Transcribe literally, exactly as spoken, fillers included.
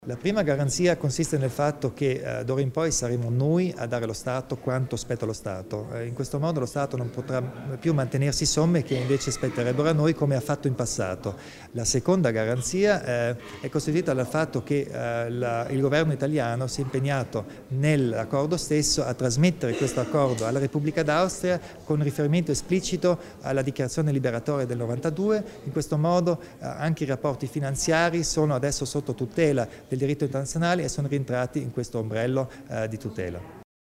La prima garanzia consiste nel fatto che eh, d'ora in poi saremo noi a dare allo Stato quanto spetta allo Stato. Eh, in questo modo lo Stato non potrà più mantenersi somme che invece spetterebbero a noi come ha fatto in passato. La seconda garanzia eh, è costituita dal fatto che eh, la, il governo italiano si è impegnato nell'accordo stesso a trasmettere questo accordo alla Repubblica d'Austria con riferimento esplicito alla dichiarazione liberatoria del novantadue. In questo modo eh, anche i rapporti finanziari sono adesso sotto tutela del diritto internazionale e sono rientrati in questo ombrello eh, di tutela.